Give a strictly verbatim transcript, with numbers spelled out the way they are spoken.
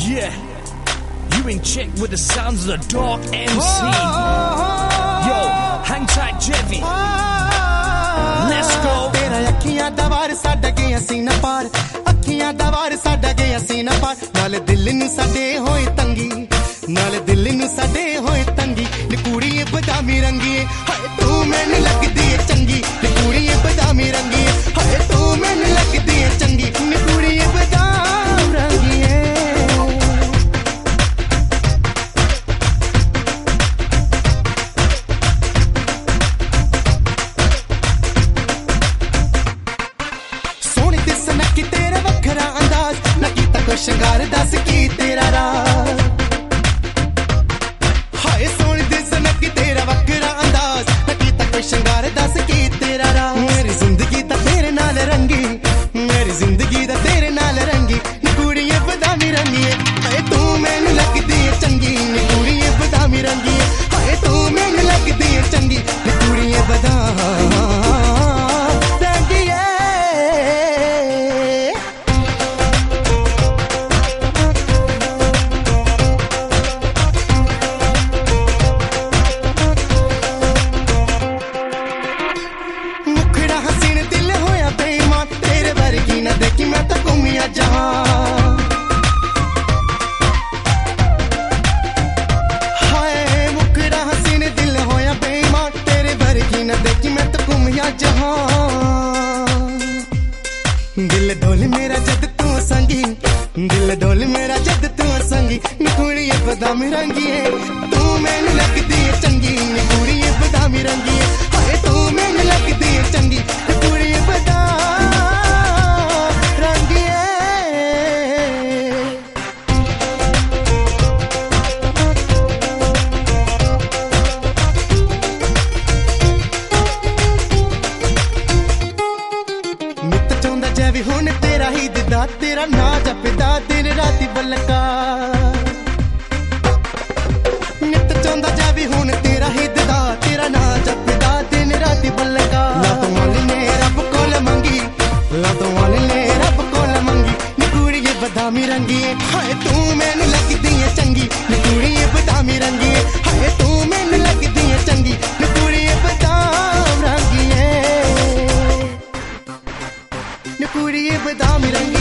Yeah, you in check with the sounds of the Dark M C. Yo, hang tight, Jeffy. Let's go. तेरा अखियां दा वार साडा गया सीना पार, अखियां दा वार साडा गया सीना पार, नाले दिल नू साडे होए तंगी, नाले दिल नू साडे होए तंगी, नी कुड़ीए बदामी रंगी, हाय तू मैनू लगदी है चंगी, नी कुड़ीए बदामी रंगी, हाय तू मैनू लगदी है चंगी, नी कुड़ीए बदाम रंगी। शंगार दस की तेरा राज, हाय सोनी दी सनक तेरा वखरा अंदाज, न कीता कोई शंगार दस की तेरा राज। मेरी जिंदगी दा तेरे नाल रंगी, मेरी जिंदगी दा तेरे नाल रंगी, नी कुड़िए बदामी रंगी, हाय तू मैनू लगदी है चंगी, नी कुड़िए बदामी रंगी, हाय तू मैनू लगदी है चंगी, नी कुड़िए बदाम दिल डोल मेरा जद तू संगी, दिल डोल मेरा जद तू संगी, नी कुड़िए बदामी रंगी है, तू मैनू लगदी है चंगी, नी कुड़िए बदामी रंगी है, हाय तू मैनू लगदी है चंगी, नी कुड़िए बदाम रंगी है। जैवी हुन तेरा ही दिदा, तेरा ना जपदा दिन राती बलका, नित चौंदा जैवी हुन तेरा ही दिदा, तेरा ना जपदा दिन राती बलका। लातों वाली ने रब कोल मंगी, लातों वाली ने रब कोल मंगी, नी कुड़िए बदामी रंगी, हाय तू मैनू लगदी है चंगी, नी कुड़िए बदामी रंगी, हाय तू मैनू लगदी है चंगी, नी कुड़िए बदाम रंगी है, नी कुड़िए बदामी रंगी।